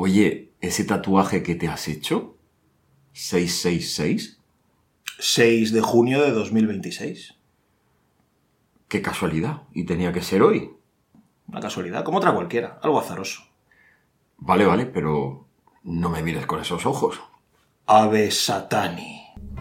Oye, ¿ese tatuaje que te has hecho? ¿666? 6 de junio de 2026. ¡Qué casualidad! Y tenía que ser hoy. Una casualidad, como otra cualquiera. Algo azaroso. Vale, pero no me mires con esos ojos. Ave Satani.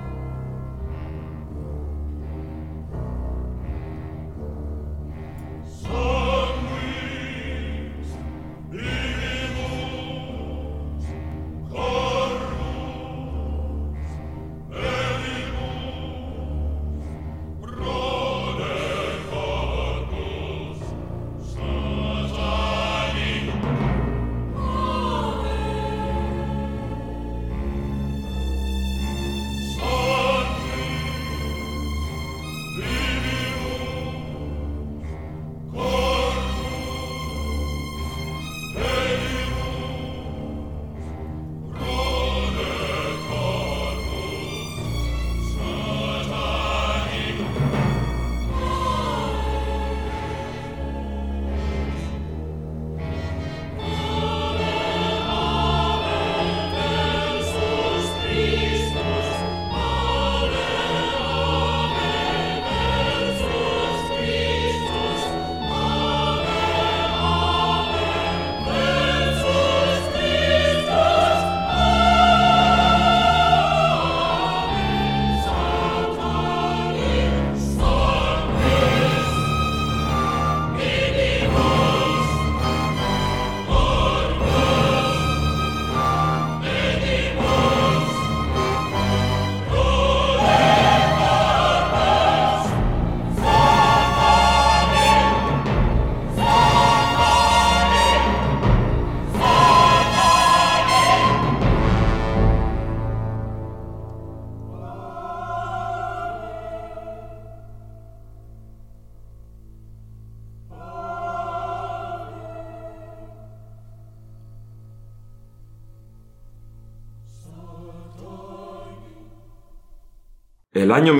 El año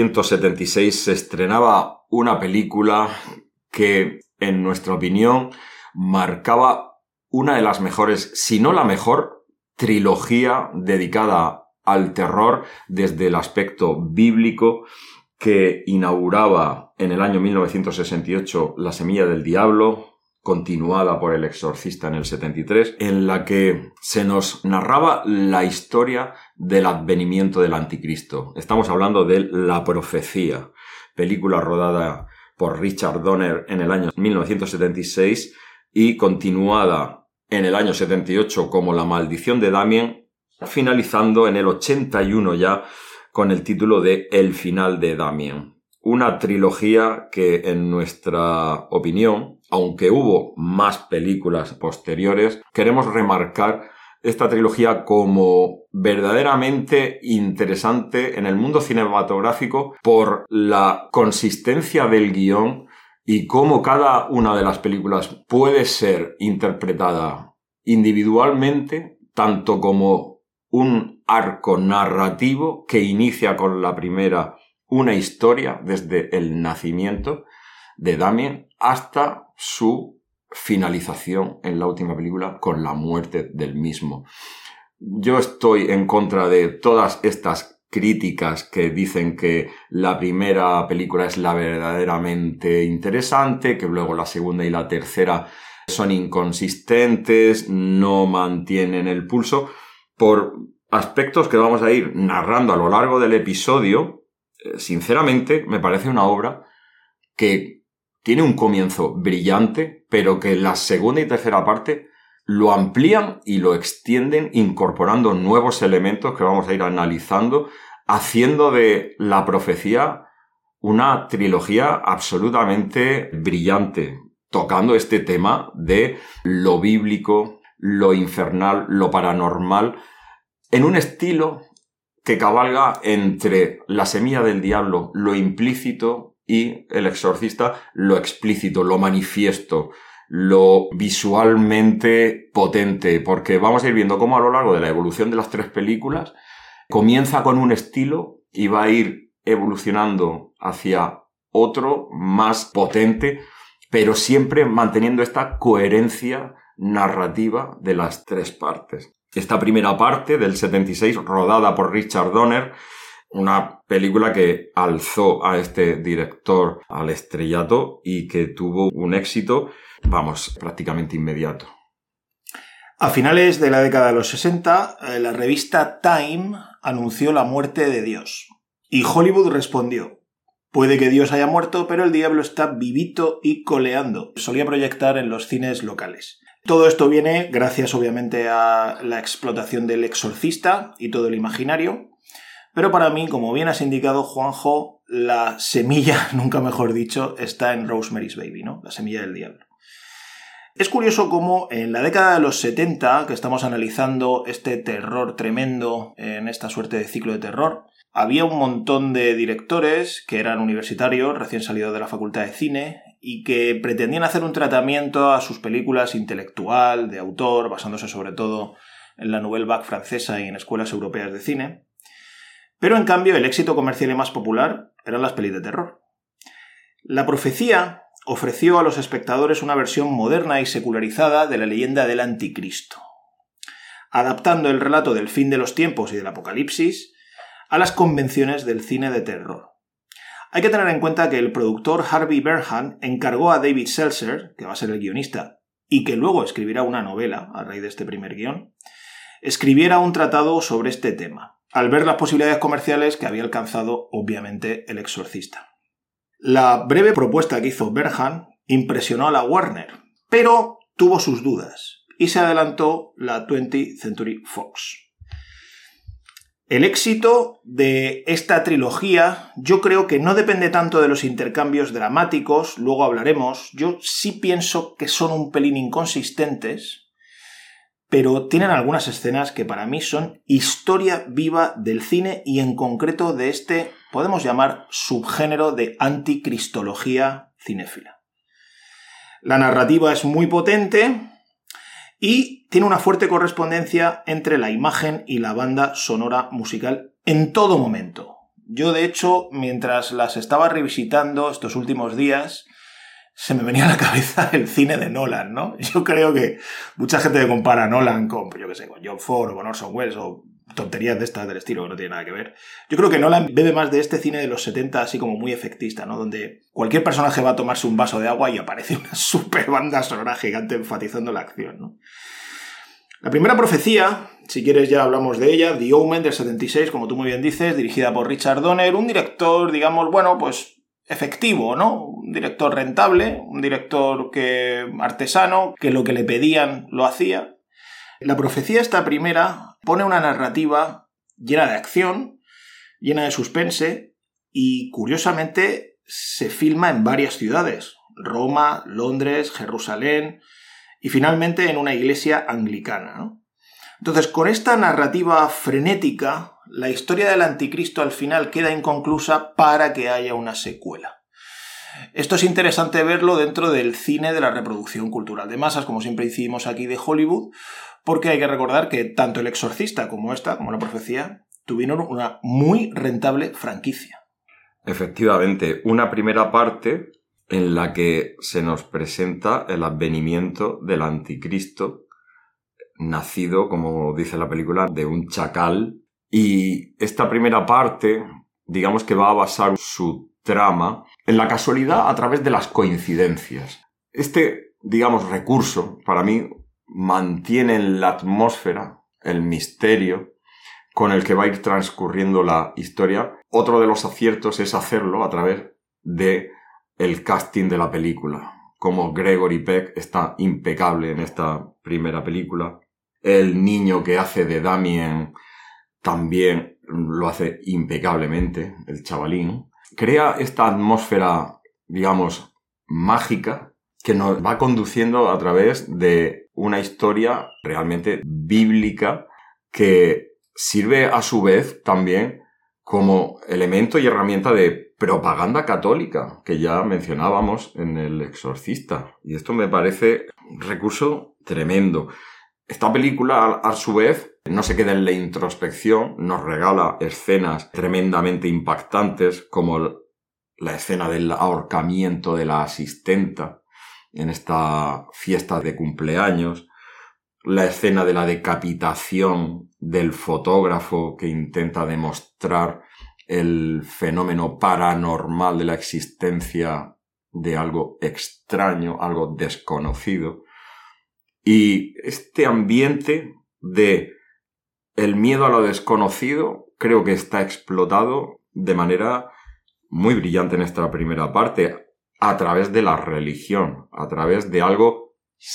1976 se estrenaba una película que, en nuestra opinión, marcaba una de las mejores, si no la mejor, trilogía dedicada al terror desde el aspecto bíblico, que inauguraba en el año 1968 La Semilla del Diablo, continuada por El Exorcista en el 73, en la que se nos narraba la historia del advenimiento del anticristo. Estamos hablando de La Profecía, película rodada por Richard Donner en el año 1976 y continuada en el año 78 como La Maldición de Damien, finalizando en el 81 ya con el título de El Final de Damien. Una trilogía que, en nuestra opinión, aunque hubo más películas posteriores, queremos remarcar esta trilogía como verdaderamente interesante en el mundo cinematográfico por la consistencia del guión y cómo cada una de las películas puede ser interpretada individualmente, tanto como un arco narrativo que inicia con la primera una historia desde el nacimiento de Damien hasta su finalización en la última película con la muerte del mismo. Yo estoy en contra de todas estas críticas que dicen que la primera película es la verdaderamente interesante, que luego la segunda y la tercera son inconsistentes, no mantienen el pulso, por aspectos que vamos a ir narrando a lo largo del episodio. Sinceramente, me parece una obra que tiene un comienzo brillante, pero que la segunda y tercera parte lo amplían y lo extienden incorporando nuevos elementos que vamos a ir analizando, haciendo de La Profecía una trilogía absolutamente brillante, tocando este tema de lo bíblico, lo infernal, lo paranormal, en un estilo que cabalga entre La Semilla del Diablo, lo implícito, y El Exorcista, lo explícito, lo manifiesto, lo visualmente potente, porque vamos a ir viendo cómo a lo largo de la evolución de las tres películas comienza con un estilo y va a ir evolucionando hacia otro más potente, pero siempre manteniendo esta coherencia narrativa de las tres partes. Esta primera parte del 76, rodada por Richard Donner, una película que alzó a este director al estrellato y que tuvo un éxito, prácticamente inmediato. A finales de la década de los 60, la revista Time anunció la muerte de Dios. Y Hollywood respondió: puede que Dios haya muerto, pero el diablo está vivito y coleando. Solía proyectar en los cines locales. Todo esto viene gracias, obviamente, a la explotación del Exorcista y todo el imaginario. Pero para mí, como bien has indicado, Juanjo, la semilla, nunca mejor dicho, está en Rosemary's Baby, ¿no? La semilla del diablo. Es curioso cómo en la década de los 70, que estamos analizando este terror tremendo en esta suerte de ciclo de terror, había un montón de directores que eran universitarios, recién salidos de la facultad de cine, y que pretendían hacer un tratamiento a sus películas intelectual, de autor, basándose sobre todo en la Nouvelle Vague francesa y en escuelas europeas de cine. Pero en cambio el éxito comercial y más popular eran las pelis de terror. La Profecía ofreció a los espectadores una versión moderna y secularizada de la leyenda del Anticristo, adaptando el relato del fin de los tiempos y del apocalipsis a las convenciones del cine de terror. Hay que tener en cuenta que el productor Harvey Bernhard encargó a David Seltzer, que va a ser el guionista, y que luego escribirá una novela a raíz de este primer guión, escribiera un tratado sobre este tema, al ver las posibilidades comerciales que había alcanzado, obviamente, El Exorcista. La breve propuesta que hizo Bernhard impresionó a la Warner, pero tuvo sus dudas, y se adelantó la 20th Century Fox. El éxito de esta trilogía yo creo que no depende tanto de los intercambios dramáticos, luego hablaremos. Yo sí pienso que son un pelín inconsistentes, pero tienen algunas escenas que para mí son historia viva del cine y en concreto de este, podemos llamar, subgénero de anticristología cinéfila. La narrativa es muy potente y tiene una fuerte correspondencia entre la imagen y la banda sonora musical en todo momento. Yo, de hecho, mientras las estaba revisitando estos últimos días, se me venía a la cabeza el cine de Nolan, ¿no? Yo creo que mucha gente compara a Nolan con, yo qué sé, con John Ford o con Orson Welles o tonterías de estas del estilo que no tiene nada que ver. Yo creo que Nolan bebe más de este cine de los 70 así como muy efectista, ¿no? Donde cualquier personaje va a tomarse un vaso de agua y aparece una super banda sonora gigante enfatizando la acción, ¿no? La primera profecía, si quieres ya hablamos de ella, The Omen del 76, como tú muy bien dices, dirigida por Richard Donner, un director, digamos, bueno, pues efectivo, ¿no? Un director rentable, un director artesano, que lo que le pedían lo hacía. La profecía, esta primera, pone una narrativa llena de acción, llena de suspense y, curiosamente, se filma en varias ciudades: Roma, Londres, Jerusalén y finalmente en una iglesia anglicana, ¿no? Entonces, con esta narrativa frenética, la historia del anticristo al final queda inconclusa para que haya una secuela. Esto es interesante verlo dentro del cine de la reproducción cultural de masas, como siempre decimos aquí de Hollywood, porque hay que recordar que tanto El Exorcista como La Profecía tuvieron una muy rentable franquicia. Efectivamente, una primera parte en la que se nos presenta el advenimiento del anticristo, nacido, como dice la película, de un chacal. Y esta primera parte, digamos que va a basar su trama en la casualidad a través de las coincidencias. Este, digamos, recurso, para mí, mantiene en la atmósfera el misterio con el que va a ir transcurriendo la historia. Otro de los aciertos es hacerlo a través de el casting de la película. Como Gregory Peck está impecable en esta primera película. El niño que hace de Damien también lo hace impecablemente, el chavalín. Crea esta atmósfera, digamos, mágica que nos va conduciendo a través de una historia realmente bíblica que sirve a su vez también como elemento y herramienta de propaganda católica, que ya mencionábamos en El Exorcista. Y esto me parece un recurso tremendo. Esta película, a su vez, no se queda en la introspección, nos regala escenas tremendamente impactantes, como la escena del ahorcamiento de la asistenta en esta fiesta de cumpleaños, la escena de la decapitación del fotógrafo que intenta demostrar el fenómeno paranormal de la existencia de algo extraño, algo desconocido. Y este ambiente de el miedo a lo desconocido creo que está explotado de manera muy brillante en esta primera parte, a través de la religión, a través de algo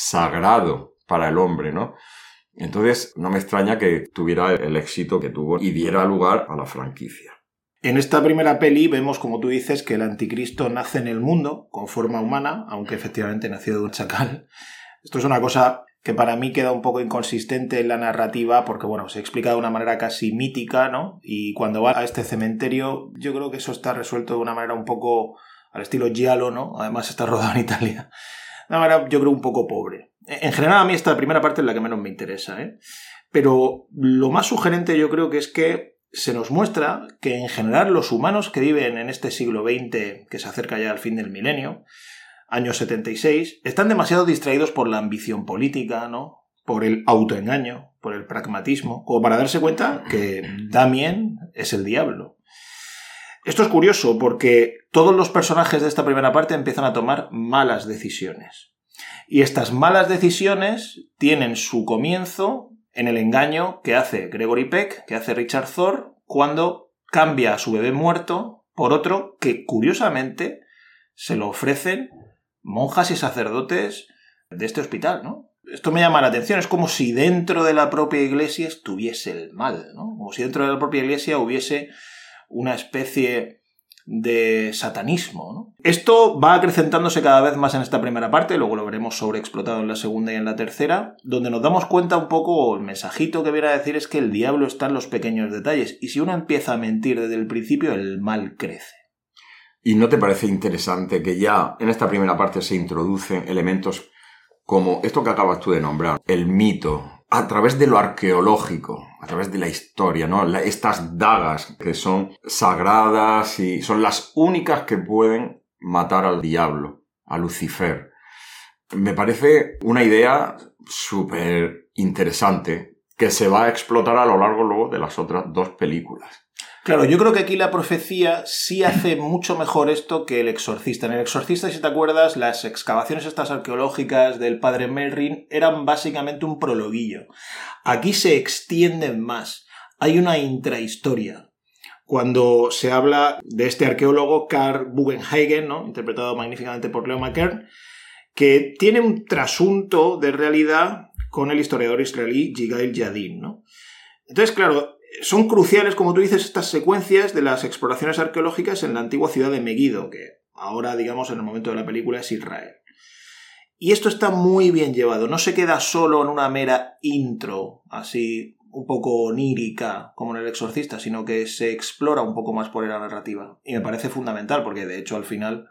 sagrado para el hombre, ¿no? Entonces, no me extraña que tuviera el éxito que tuvo y diera lugar a la franquicia. En esta primera peli vemos, como tú dices, que el anticristo nace en el mundo con forma humana, aunque efectivamente nació de un chacal. Esto es una cosa que para mí queda un poco inconsistente en la narrativa porque, bueno, se explica de una manera casi mítica, ¿no? Y cuando va a este cementerio, yo creo que eso está resuelto de una manera un poco al estilo giallo, ¿no? Además está rodado en Italia. De una manera, yo creo, un poco pobre. En general, a mí esta primera parte es la que menos me interesa, ¿eh? Pero lo más sugerente yo creo que es que se nos muestra que en general los humanos que viven en este siglo XX, que se acerca ya al fin del milenio, año 76, están demasiado distraídos por la ambición política, ¿no? Por el autoengaño, por el pragmatismo, como para darse cuenta que Damien es el diablo. Esto es curioso porque todos los personajes de esta primera parte empiezan a tomar malas decisiones. Y estas malas decisiones tienen su comienzo en el engaño que hace Gregory Peck, que hace Richard Thor, cuando cambia a su bebé muerto por otro que, curiosamente, se lo ofrecen monjas y sacerdotes de este hospital, ¿no? Esto me llama la atención, es como si dentro de la propia iglesia estuviese el mal, ¿no? Como si dentro de la propia iglesia hubiese una especie de satanismo, ¿no? Esto va acrecentándose cada vez más en esta primera parte, luego lo veremos sobreexplotado en la segunda y en la tercera, donde nos damos cuenta un poco, el mensajito que viene a decir es que el diablo está en los pequeños detalles, y si uno empieza a mentir desde el principio, el mal crece. ¿Y no te parece interesante que ya en esta primera parte se introducen elementos como esto que acabas tú de nombrar, el mito, a través de lo arqueológico, a través de la historia, ¿no? Estas dagas que son sagradas y son las únicas que pueden matar al diablo, a Lucifer. Me parece una idea súper interesante que se va a explotar a lo largo luego de las otras dos películas. Claro, yo creo que aquí la profecía sí hace mucho mejor esto que El Exorcista. En El Exorcista, si te acuerdas, las excavaciones estas arqueológicas del padre Melrin eran básicamente un prologuillo. Aquí se extienden más. Hay una intrahistoria. Cuando se habla de este arqueólogo Karl Bugenhagen, ¿no? Interpretado magníficamente por Leo McKern, que tiene un trasunto de realidad con el historiador israelí Yigael Yadin, ¿no? Entonces, claro, son cruciales, como tú dices, estas secuencias de las exploraciones arqueológicas en la antigua ciudad de Megiddo, que ahora, digamos, en el momento de la película es Israel. Y esto está muy bien llevado, no se queda solo en una mera intro, así un poco onírica, como en El Exorcista, sino que se explora un poco más por la narrativa. Y me parece fundamental, porque de hecho al final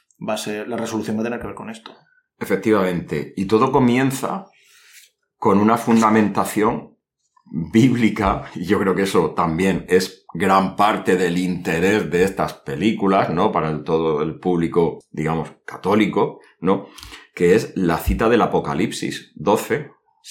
la resolución va a tener que ver con esto. Efectivamente, y todo comienza con una fundamentación bíblica, y yo creo que eso también es gran parte del interés de estas películas, ¿no? Para todo el público, digamos, católico, ¿no? Que es la cita del Apocalipsis 12,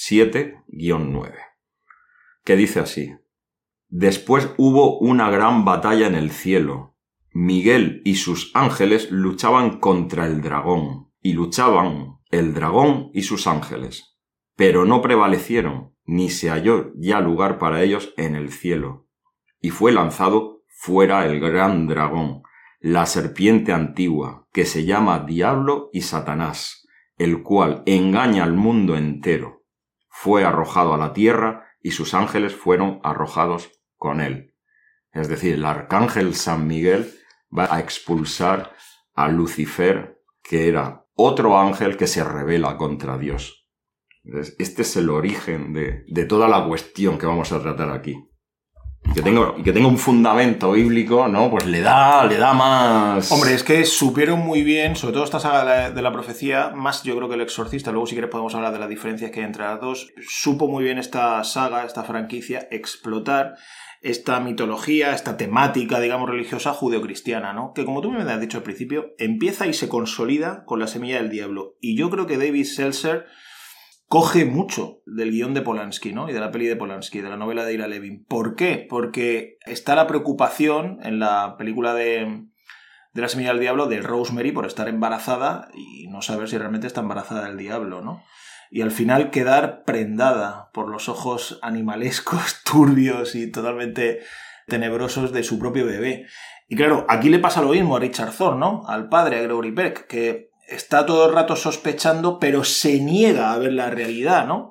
7-9, que dice así: Después hubo una gran batalla en el cielo. Miguel y sus ángeles luchaban contra el dragón, y luchaban el dragón y sus ángeles, pero no prevalecieron, ni se halló ya lugar para ellos en el cielo. Y fue lanzado fuera el gran dragón, la serpiente antigua, que se llama Diablo y Satanás, el cual engaña al mundo entero. Fue arrojado a la tierra y sus ángeles fueron arrojados con él. Es decir, el arcángel San Miguel va a expulsar a Lucifer, que era otro ángel que se rebela contra Dios. Entonces, este es el origen de toda la cuestión que vamos a tratar aquí. Y que tenga un fundamento bíblico, ¿no? Pues le da más... Hombre, es que supieron muy bien, sobre todo esta saga de la profecía, más yo creo que El Exorcista, luego si quieres podemos hablar de las diferencias que hay entre las dos, supo muy bien esta saga, esta franquicia, explotar esta mitología, esta temática, digamos, religiosa judeocristiana, ¿no? Que como tú me has dicho al principio, empieza y se consolida con La semilla del diablo. Y yo creo que David Seltzer coge mucho del guión de Polanski, ¿no? Y de la peli de Polanski, de la novela de Ira Levin. ¿Por qué? Porque está la preocupación en la película de La semilla del diablo de Rosemary por estar embarazada y no saber si realmente está embarazada del diablo, ¿no? Y al final quedar prendada por los ojos animalescos, turbios y totalmente tenebrosos de su propio bebé. Y claro, aquí le pasa lo mismo a Richard Thorne, ¿no? Al padre, a Gregory Peck, que está todo el rato sospechando, pero se niega a ver la realidad, ¿no?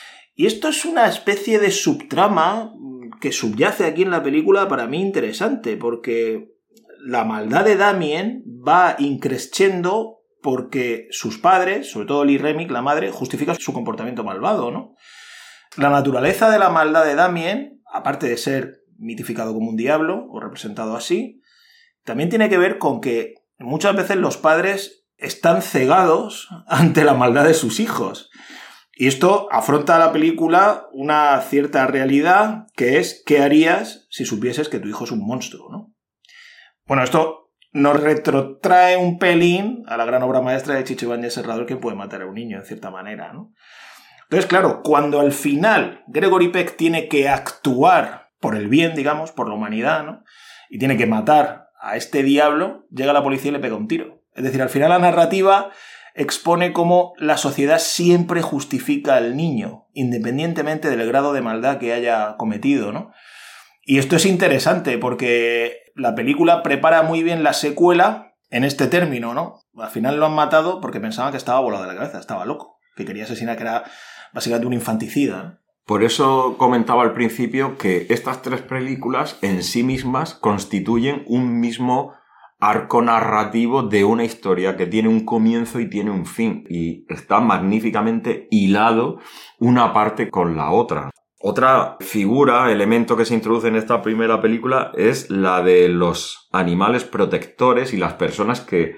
Y esto es una especie de subtrama que subyace aquí en la película para mí interesante, porque la maldad de Damien va increciendo porque sus padres, sobre todo Lee Remick, la madre, justifican su comportamiento malvado, ¿no? La naturaleza de la maldad de Damien, aparte de ser mitificado como un diablo, o representado así, también tiene que ver con que muchas veces los padres están cegados ante la maldad de sus hijos. Y esto afronta a la película una cierta realidad, que es ¿qué harías si supieses que tu hijo es un monstruo, ¿no? Bueno, esto nos retrotrae un pelín a la gran obra maestra de Chicho Ibáñez Serrador, que puede matar a un niño, en cierta manera, ¿no? Entonces, claro, cuando al final Gregory Peck tiene que actuar por el bien, digamos, por la humanidad, ¿no? Y tiene que matar a este diablo, llega la policía y le pega un tiro. Es decir, al final la narrativa expone cómo la sociedad siempre justifica al niño, independientemente del grado de maldad que haya cometido, ¿no? Y esto es interesante porque la película prepara muy bien la secuela en este término, ¿no? Al final lo han matado porque pensaban que estaba volado de la cabeza, estaba loco, que quería asesinar, que era básicamente un infanticida, ¿no? Por eso comentaba al principio que estas tres películas en sí mismas constituyen un mismo arco narrativo de una historia que tiene un comienzo y tiene un fin, y está magníficamente hilado una parte con la otra. Otra figura, elemento que se introduce en esta primera película es la de los animales protectores y las personas que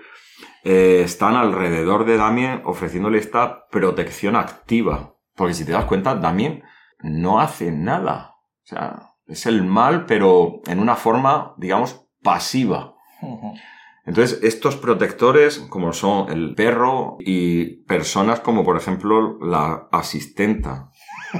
están alrededor de Damien ofreciéndole esta protección activa. Porque si te das cuenta, Damien no hace nada. O sea, es el mal, pero en una forma, digamos, pasiva. Entonces, estos protectores, como son el perro y personas como, por ejemplo, la asistenta.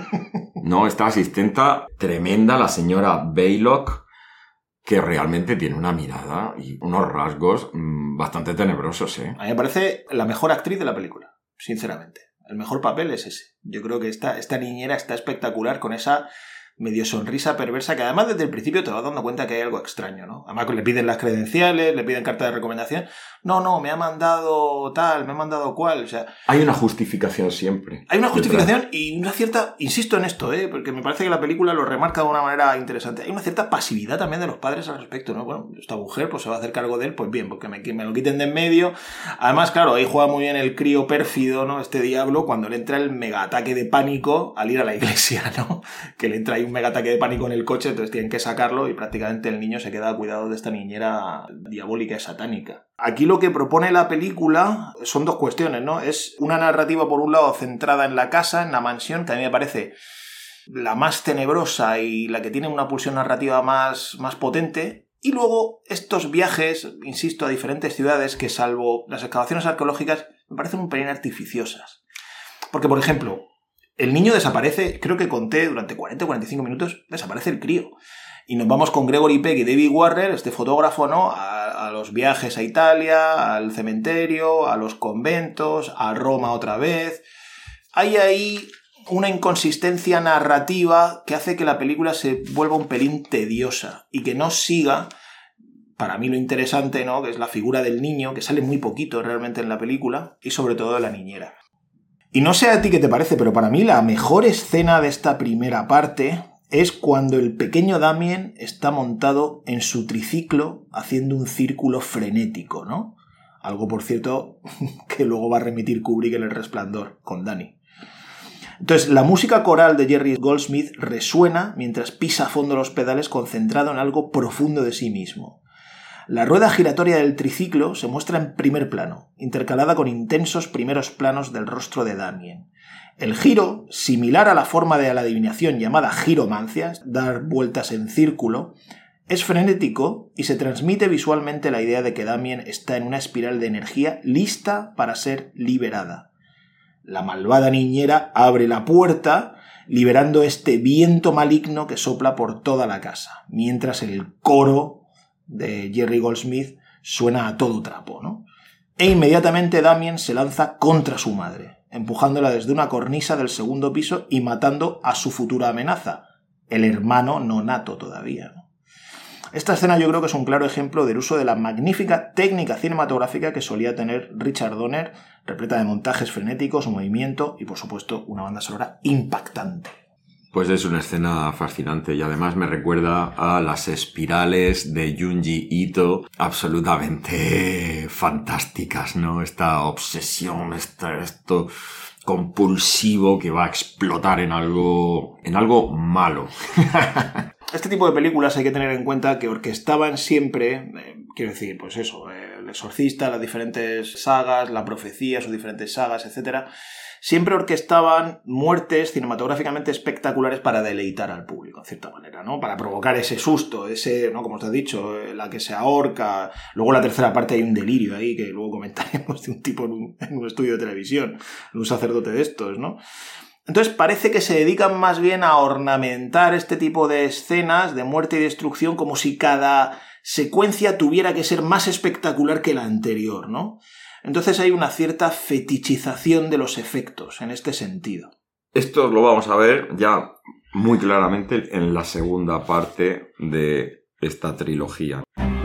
No, esta asistenta tremenda, la señora Baylock, que realmente tiene una mirada y unos rasgos bastante tenebrosos, ¿eh? A mí me parece la mejor actriz de la película, sinceramente. El mejor papel es ese. Yo creo que esta niñera está espectacular con esa medio sonrisa perversa que además desde el principio te vas dando cuenta que hay algo extraño, ¿no? Además le piden las credenciales, le piden carta de recomendación. No, me ha mandado tal, me ha mandado cual, o sea... Hay una justificación siempre. Hay una justificación y una cierta... Insisto en esto, porque me parece que la película lo remarca de una manera interesante. Hay una cierta pasividad también de los padres al respecto, ¿no? Bueno, esta mujer pues se va a hacer cargo de él, pues bien, porque me lo quiten de en medio. Además, claro, ahí juega muy bien el crío pérfido, ¿no? Este diablo, cuando le entra el mega ataque de pánico al ir a la iglesia, ¿no? Que le entra ahí un mega ataque de pánico en el coche, entonces tienen que sacarlo y prácticamente el niño se queda a cuidado de esta niñera diabólica y satánica. Aquí lo que propone la película son dos cuestiones, ¿no? Es una narrativa, por un lado, centrada en la casa, en la mansión, que a mí me parece la más tenebrosa y la que tiene una pulsión narrativa más potente. Y luego estos viajes, insisto, a diferentes ciudades que, salvo las excavaciones arqueológicas, me parecen un pelín artificiosas. Porque, por ejemplo, el niño desaparece, creo que conté, durante 40 o 45 minutos, desaparece el crío. Y nos vamos con Gregory Peck y David Warner, este fotógrafo, ¿no? A los viajes a Italia, al cementerio, a los conventos, a Roma otra vez. Hay ahí una inconsistencia narrativa que hace que la película se vuelva un pelín tediosa y que no siga, para mí lo interesante, ¿no? Que es la figura del niño, que sale muy poquito realmente en la película, y sobre todo de la niñera. Y no sé a ti qué te parece, pero para mí la mejor escena de esta primera parte es cuando el pequeño Damien está montado en su triciclo haciendo un círculo frenético, ¿no? Algo, por cierto, que luego va a remitir Kubrick en El Resplandor, con Danny. Entonces, la música coral de Jerry Goldsmith resuena mientras pisa a fondo los pedales, concentrado en algo profundo de sí mismo. La rueda giratoria del triciclo se muestra en primer plano, intercalada con intensos primeros planos del rostro de Damien. El giro, similar a la forma de la adivinación llamada giromancia, dar vueltas en círculo, es frenético y se transmite visualmente la idea de que Damien está en una espiral de energía lista para ser liberada. La malvada niñera abre la puerta, liberando este viento maligno que sopla por toda la casa, mientras el coro de Jerry Goldsmith suena a todo trapo, ¿no? E inmediatamente Damien se lanza contra su madre, empujándola desde una cornisa del segundo piso y matando a su futura amenaza, el hermano no nato todavía, ¿no? Esta escena yo creo que es un claro ejemplo del uso de la magnífica técnica cinematográfica que solía tener Richard Donner, repleta de montajes frenéticos, movimiento y, por supuesto, una banda sonora impactante. Pues es una escena fascinante y además me recuerda a las espirales de Junji Ito, absolutamente fantásticas, ¿no? Esta obsesión, esto compulsivo que va a explotar en algo malo. Este tipo de películas hay que tener en cuenta que orquestaban siempre, quiero decir, pues eso, El Exorcista, las diferentes sagas, La Profecía, sus diferentes sagas, etcétera, siempre orquestaban muertes cinematográficamente espectaculares para deleitar al público, en cierta manera, ¿no? Para provocar ese susto, ese, ¿no? Como te has dicho, la que se ahorca. Luego en la tercera parte hay un delirio ahí, que luego comentaremos, de un tipo en un estudio de televisión, un sacerdote de estos, ¿no? Entonces parece que se dedican más bien a ornamentar este tipo de escenas de muerte y destrucción como si cada secuencia tuviera que ser más espectacular que la anterior, ¿no? Entonces hay una cierta fetichización de los efectos en este sentido. Esto lo vamos a ver ya muy claramente en la segunda parte de esta trilogía.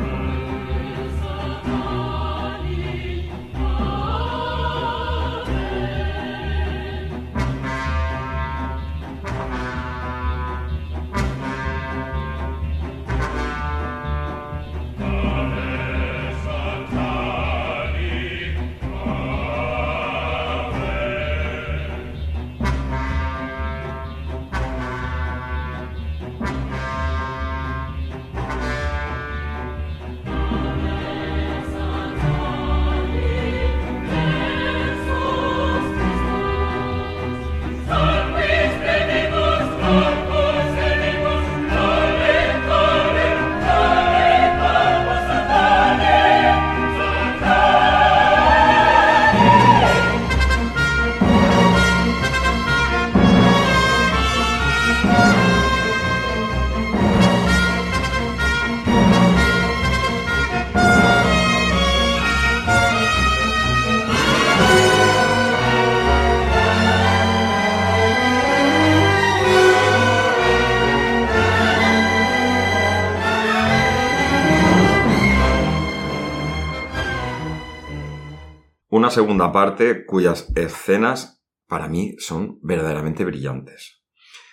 Una segunda parte cuyas escenas para mí son verdaderamente brillantes.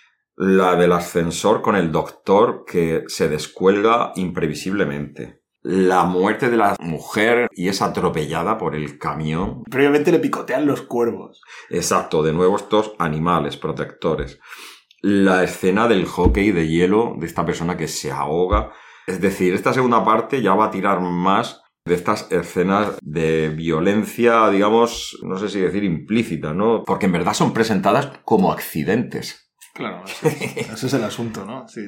La del ascensor con el doctor que se descuelga imprevisiblemente. La muerte de la mujer y es atropellada por el camión. Previamente le picotean los cuervos. Exacto, de nuevo estos animales protectores. La escena del hockey de hielo de esta persona que se ahoga. Es decir, esta segunda parte ya va a tirar más de estas escenas de violencia, digamos, no sé si decir implícita, ¿no? Porque en verdad son presentadas como accidentes. Claro, ese es el asunto, ¿no? Sí.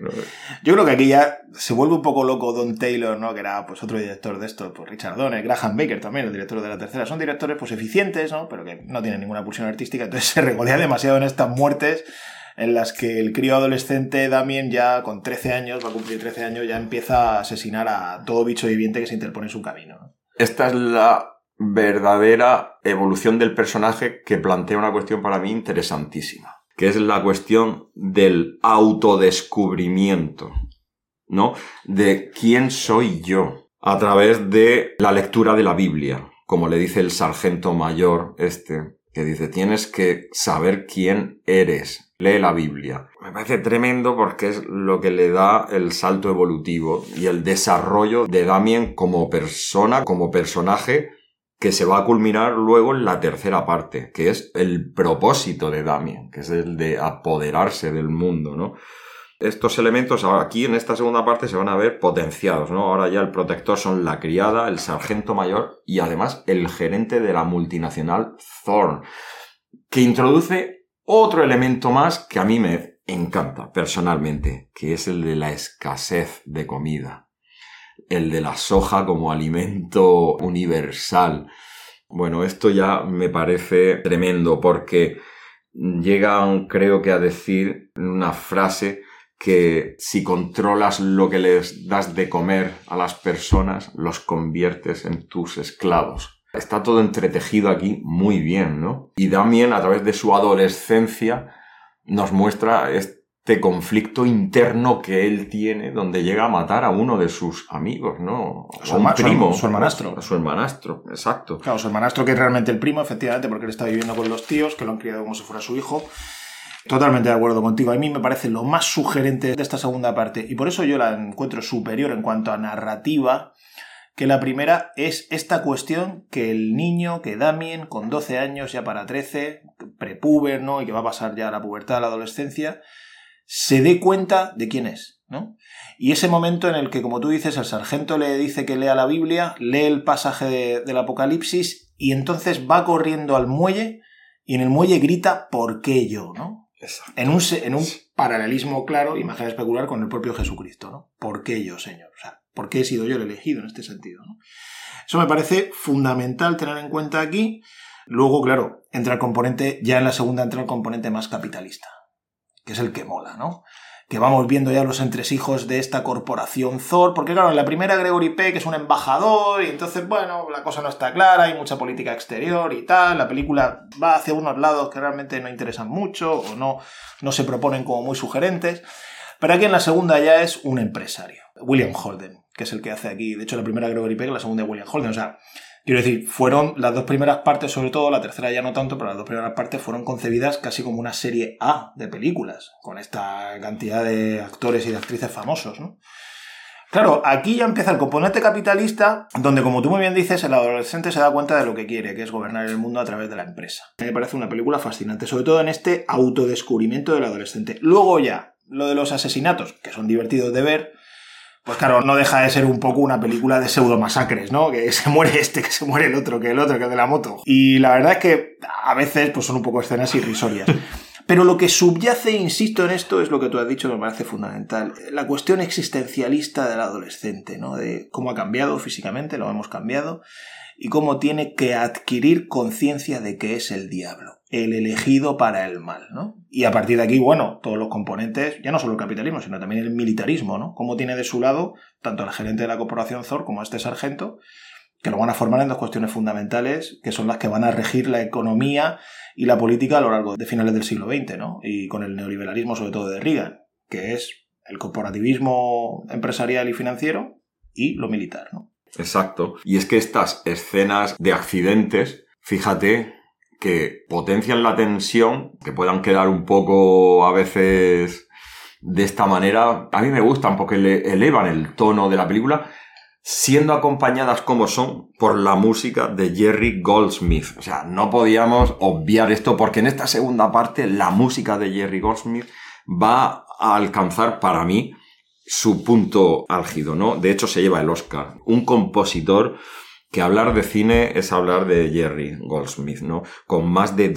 Yo creo que aquí ya se vuelve un poco loco Don Taylor, ¿no? Que era pues otro director de esto, pues Richard Donner, Graham Baker también, el director de la tercera. Son directores pues eficientes, ¿no? Pero que no tienen ninguna pulsión artística, entonces se regodea demasiado en estas muertes en las que el crío adolescente Damien ya con 13 años, va a cumplir 13 años, ya empieza a asesinar a todo bicho viviente que se interpone en su camino, ¿no? Esta es la verdadera evolución del personaje que plantea una cuestión para mí interesantísima, que es la cuestión del autodescubrimiento, ¿no? De quién soy yo a través de la lectura de la Biblia, como le dice el sargento mayor que dice, tienes que saber quién eres. Lee la Biblia. Me parece tremendo porque es lo que le da el salto evolutivo y el desarrollo de Damien como persona, como personaje, que se va a culminar luego en la tercera parte, que es el propósito de Damien, que es el de apoderarse del mundo, ¿no? Estos elementos aquí en esta segunda parte se van a ver potenciados, ¿no? Ahora ya el protector son la criada, el sargento mayor y además el gerente de la multinacional Thorn, que introduce otro elemento más que a mí me encanta personalmente, que es el de la escasez de comida, el de la soja como alimento universal, Bueno, esto ya me parece tremendo porque llegan, creo que, a decir una frase que si controlas lo que les das de comer a las personas, los conviertes en tus esclavos. Está todo entretejido aquí muy bien, ¿no? Y Damien, a través de su adolescencia, nos muestra este conflicto interno que él tiene, donde llega a matar a uno de sus amigos, ¿no? A un primo. Su hermanastro. A su hermanastro, exacto. Claro, su hermanastro, que es realmente el primo, efectivamente, porque él está viviendo con los tíos, que lo han criado como si fuera su hijo. Totalmente de acuerdo contigo. A mí me parece lo más sugerente de esta segunda parte, y por eso yo la encuentro superior en cuanto a narrativa, que la primera es esta cuestión que el niño, que Damien, con 12 años, ya para 13, prepúber, ¿no? Y que va a pasar ya a la pubertad, a la adolescencia, se dé cuenta de quién es, ¿no? Y ese momento en el que, como tú dices, el sargento le dice que lea la Biblia, lee el pasaje del Apocalipsis y entonces va corriendo al muelle y en el muelle grita ¿por qué yo?, ¿no? Exacto. En un paralelismo claro, imagina especular, con el propio Jesucristo, ¿no? ¿Por qué yo, Señor? O sea, ¿por qué he sido yo el elegido en este sentido, ¿no? Eso me parece fundamental tener en cuenta aquí. Luego, claro, entra el componente, ya en la segunda entra el componente más capitalista, que es el que mola, ¿no? Que vamos viendo ya los entresijos de esta corporación Thor, porque claro, en la primera Gregory Peck es un embajador y entonces, bueno, la cosa no está clara, hay mucha política exterior y tal, la película va hacia unos lados que realmente no interesan mucho o no se proponen como muy sugerentes, pero aquí en la segunda ya es un empresario, William Holden, que es el que hace aquí, de hecho la primera Gregory Peck, la segunda William Holden, o sea, quiero decir, fueron las dos primeras partes, sobre todo, la tercera ya no tanto, pero las dos primeras partes fueron concebidas casi como una serie A de películas, con esta cantidad de actores y de actrices famosos, ¿no? Claro, aquí ya empieza el componente capitalista, donde, como tú muy bien dices, el adolescente se da cuenta de lo que quiere, que es gobernar el mundo a través de la empresa. Me parece una película fascinante, sobre todo en este autodescubrimiento del adolescente. Luego ya, lo de los asesinatos, que son divertidos de ver, pues claro, no deja de ser un poco una película de pseudomasacres, ¿no? Que se muere este, que se muere el otro, que el de la moto. Y la verdad es que a veces pues son un poco escenas irrisorias. Pero lo que subyace, insisto en esto, es lo que tú has dicho, que me parece fundamental. La cuestión existencialista del adolescente, ¿no? De cómo ha cambiado físicamente, lo hemos cambiado, y cómo tiene que adquirir conciencia de que es el diablo, el elegido para el mal, ¿no? Y a partir de aquí, bueno, todos los componentes, ya no solo el capitalismo, sino también el militarismo, ¿no? Cómo tiene de su lado tanto el gerente de la corporación Thor como este sargento, que lo van a formar en dos cuestiones fundamentales, que son las que van a regir la economía y la política a lo largo de finales del siglo XX, ¿no? Y con el neoliberalismo, sobre todo de Reagan, que es el corporativismo empresarial y financiero y lo militar, ¿no? Exacto. Y es que estas escenas de accidentes, fíjate, que potencian la tensión, que puedan quedar un poco a veces de esta manera, a mí me gustan porque elevan el tono de la película, siendo acompañadas como son por la música de Jerry Goldsmith. O sea, no podíamos obviar esto porque en esta segunda parte la música de Jerry Goldsmith va a alcanzar para mí su punto álgido, ¿no? De hecho se lleva el Oscar. Un compositor que hablar de cine es hablar de Jerry Goldsmith, ¿no? Con más de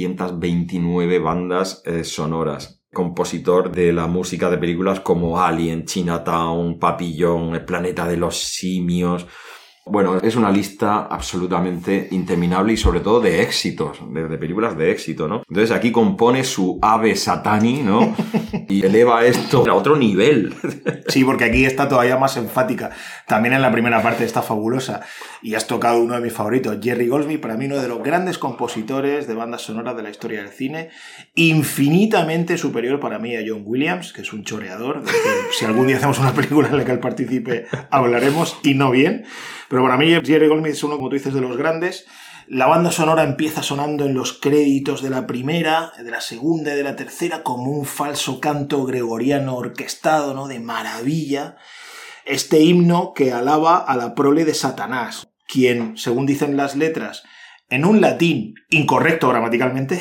229 bandas sonoras. Compositor de la música de películas como Alien, Chinatown, Papillon, El planeta de los simios. Bueno, es una lista absolutamente interminable y sobre todo de éxitos, de películas de éxito, ¿no? Entonces aquí compone su Ave Satani, ¿no? Y eleva esto a otro nivel. Sí, porque aquí está todavía más enfática. También en la primera parte está fabulosa. Y has tocado uno de mis favoritos, Jerry Goldsmith, para mí uno de los grandes compositores de bandas sonoras de la historia del cine, infinitamente superior para mí a John Williams, que es un choreador, de que si algún día hacemos una película en la que él participe hablaremos, y no bien. Pero para mí Jerry Goldsmith es uno, como tú dices, de los grandes. La banda sonora empieza sonando en los créditos de la primera, de la segunda y de la tercera como un falso canto gregoriano orquestado, ¿no? De maravilla. Este himno que alaba a la prole de Satanás, quien, según dicen las letras, en un latín incorrecto gramaticalmente,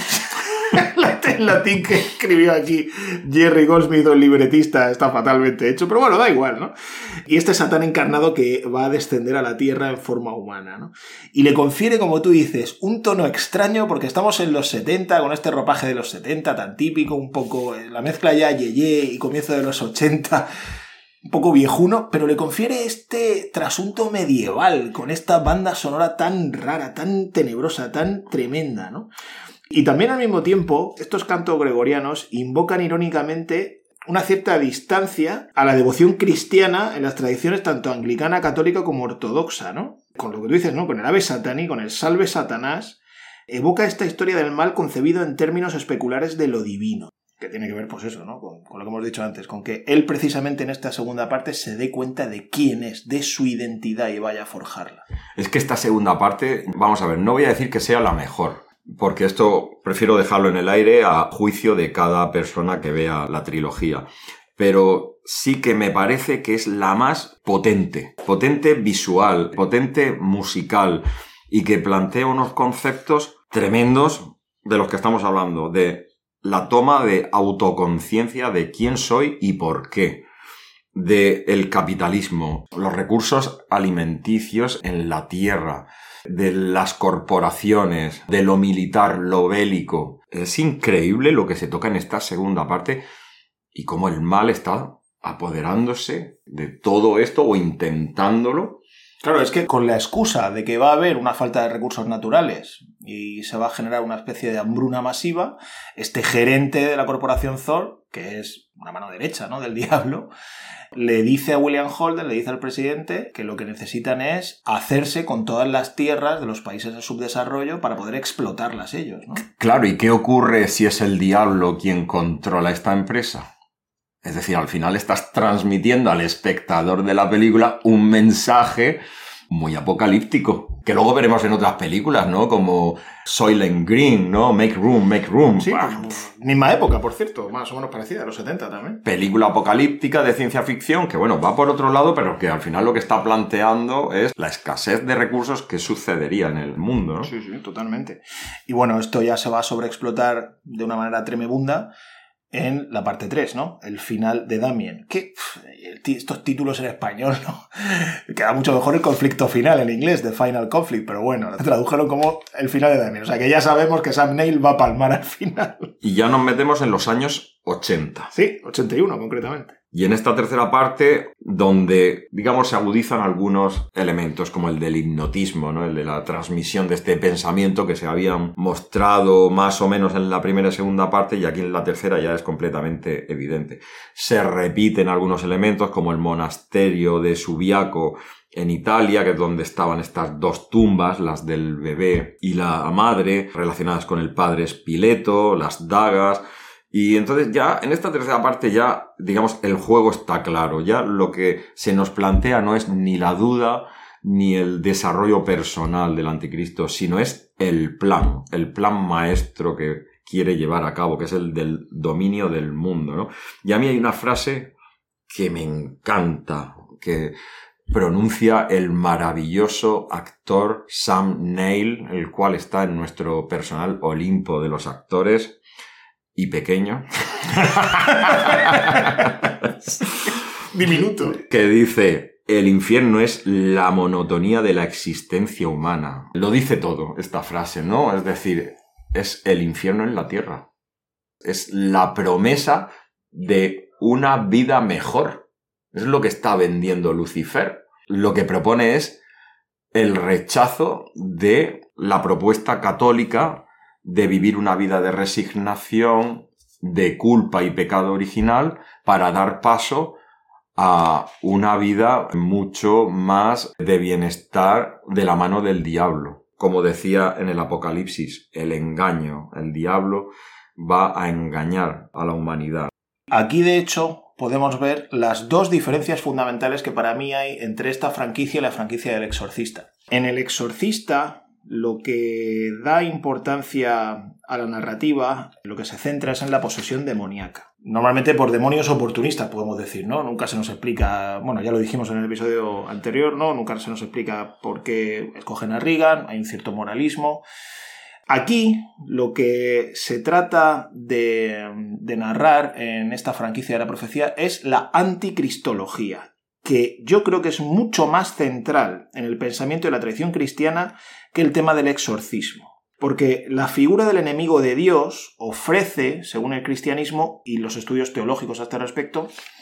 el latín que escribió aquí Jerry Goldsmith, el libretista, está fatalmente hecho, pero bueno, da igual, ¿no? Y este Satán encarnado que va a descender a la tierra en forma humana, ¿no? Y le confiere, como tú dices, un tono extraño, porque estamos en los 70, con este ropaje de los 70 tan típico, un poco la mezcla ya yeye y comienzo de los 80, un poco viejuno, pero le confiere este trasunto medieval con esta banda sonora tan rara, tan tenebrosa, tan tremenda, ¿no? Y también al mismo tiempo, estos cantos gregorianos invocan irónicamente una cierta distancia a la devoción cristiana en las tradiciones tanto anglicana, católica como ortodoxa, ¿no? Con lo que tú dices, ¿no? Con el Ave Satani, con el Salve Satanás, evoca esta historia del mal concebido en términos especulares de lo divino. Que tiene que ver, pues eso, ¿no? Con lo que hemos dicho antes, con que él precisamente en esta segunda parte se dé cuenta de quién es, de su identidad y vaya a forjarla. Es que esta segunda parte, vamos a ver, no voy a decir que sea la mejor, porque esto prefiero dejarlo en el aire a juicio de cada persona que vea la trilogía. Pero sí que me parece que es la más potente visual, potente musical, y que plantea unos conceptos tremendos de los que estamos hablando, de la toma de autoconciencia de quién soy y por qué, del capitalismo, los recursos alimenticios en la tierra, de las corporaciones, de lo militar, lo bélico. Es increíble lo que se toca en esta segunda parte y cómo el mal está apoderándose de todo esto o intentándolo. Claro, es que con la excusa de que va a haber una falta de recursos naturales y se va a generar una especie de hambruna masiva, este gerente de la corporación Thor, que es una mano derecha, ¿no?, del diablo, le dice a William Holden, le dice al presidente que lo que necesitan es hacerse con todas las tierras de los países en subdesarrollo para poder explotarlas ellos, ¿no? Claro, ¿y qué ocurre si es el diablo quien controla esta empresa? Es decir, al final estás transmitiendo al espectador de la película un mensaje muy apocalíptico, que luego veremos en otras películas, ¿no? Como Soylent Green, ¿no? Make Room. Sí, misma época, por cierto, más o menos parecida, a los 70 también. Película apocalíptica de ciencia ficción que, bueno, va por otro lado, pero que al final lo que está planteando es la escasez de recursos que sucedería en el mundo, ¿no? Sí, totalmente. Y bueno, esto ya se va a sobreexplotar de una manera tremebunda en la parte 3, ¿no? El final de Damien. Que estos títulos en español, ¿no? Queda mucho mejor el conflicto final en inglés, The Final Conflict, pero bueno, lo tradujeron como el final de Damien. O sea que ya sabemos que Sam Neill va a palmar al final. Y ya nos metemos en los años 80. Sí, 81 concretamente. Y en esta tercera parte, donde, digamos, se agudizan algunos elementos, como el del hipnotismo, ¿no? El de la transmisión de este pensamiento que se habían mostrado más o menos en la primera y segunda parte, y aquí en la tercera ya es completamente evidente. Se repiten algunos elementos, como el monasterio de Subiaco en Italia, que es donde estaban estas dos tumbas, las del bebé y la madre, relacionadas con el padre Spileto, las dagas. Y entonces ya, en esta tercera parte ya, digamos, el juego está claro. Ya lo que se nos plantea no es ni la duda ni el desarrollo personal del anticristo, sino es el plan maestro que quiere llevar a cabo, que es el del dominio del mundo, ¿no? Y a mí hay una frase que me encanta, que pronuncia el maravilloso actor Sam Neill, el cual está en nuestro personal Olimpo de los actores, y pequeño. Diminuto. Que dice: el infierno es la monotonía de la existencia humana. Lo dice todo, esta frase, ¿no? Es decir, es el infierno en la tierra. Es la promesa de una vida mejor. Es lo que está vendiendo Lucifer. Lo que propone es el rechazo de la propuesta católica de vivir una vida de resignación, de culpa y pecado original, para dar paso a una vida mucho más de bienestar de la mano del diablo. Como decía en el Apocalipsis, el engaño, el diablo va a engañar a la humanidad. Aquí, de hecho, podemos ver las dos diferencias fundamentales que para mí hay entre esta franquicia y la franquicia del Exorcista. En el Exorcista, lo que da importancia a la narrativa, lo que se centra es en la posesión demoníaca. Normalmente por demonios oportunistas, podemos decir, ¿no? Nunca se nos explica, bueno, ya lo dijimos en el episodio anterior, ¿no? Nunca se nos explica por qué escogen a Regan, hay un cierto moralismo. Aquí lo que se trata de narrar en esta franquicia de la profecía es la anticristología, que yo creo que es mucho más central en el pensamiento de la tradición cristiana que el tema del exorcismo. Porque la figura del enemigo de Dios ofrece, según el cristianismo y los estudios teológicos a este respecto,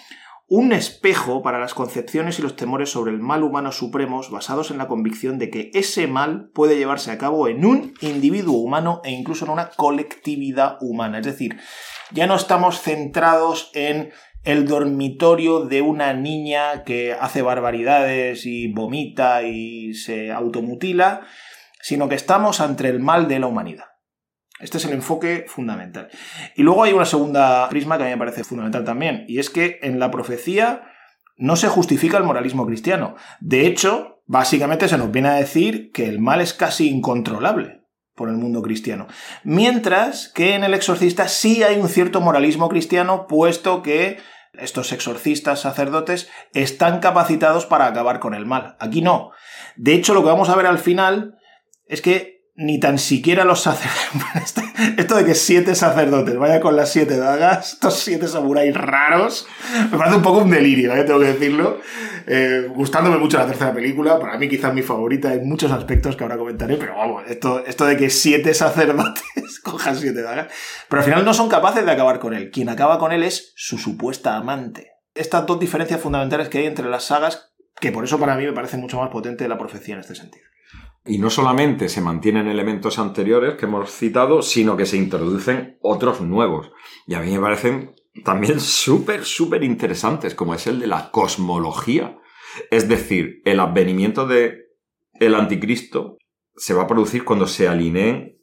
un espejo para las concepciones y los temores sobre el mal humano supremos basados en la convicción de que ese mal puede llevarse a cabo en un individuo humano e incluso en una colectividad humana. Es decir, ya no estamos centrados en el dormitorio de una niña que hace barbaridades y vomita y se automutila, sino que estamos ante el mal de la humanidad. Este es el enfoque fundamental. Y luego hay una segunda prisma que a mí me parece fundamental también, y es que en la profecía no se justifica el moralismo cristiano. De hecho, básicamente se nos viene a decir que el mal es casi incontrolable por el mundo cristiano. Mientras que en El Exorcista sí hay un cierto moralismo cristiano, puesto que estos exorcistas sacerdotes están capacitados para acabar con el mal. Aquí no. De hecho, lo que vamos a ver al final es que ni tan siquiera los sacerdotes... Esto de que 7 sacerdotes vayan con las 7 dagas, estos 7 samuráis raros, me parece un poco un delirio, tengo que decirlo. Gustándome mucho la tercera película, para mí quizás mi favorita en muchos aspectos que ahora comentaré, pero vamos, esto de que 7 sacerdotes cojan 7 dagas... Pero al final no son capaces de acabar con él. Quien acaba con él es su supuesta amante. Estas dos diferencias fundamentales que hay entre las sagas, que por eso para mí me parece mucho más potente la profecía en este sentido. Y no solamente se mantienen elementos anteriores que hemos citado, sino que se introducen otros nuevos. Y a mí me parecen también súper interesantes, como es el de la cosmología. Es decir, el advenimiento del anticristo se va a producir cuando se alineen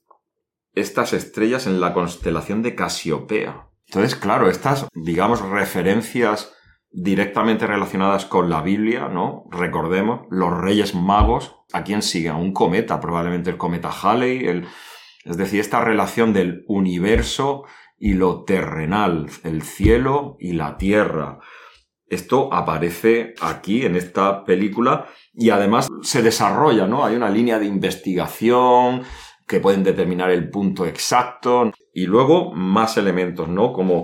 estas estrellas en la constelación de Casiopea. Entonces, claro, estas, digamos, referencias directamente relacionadas con la Biblia, ¿no? Recordemos, los Reyes Magos, ¿a quién siguen? A un cometa, probablemente el cometa Halley, es decir, esta relación del universo y lo terrenal, el cielo y la tierra. Esto aparece aquí en esta película y además se desarrolla, ¿no? Hay una línea de investigación que pueden determinar el punto exacto y luego más elementos, ¿no? Como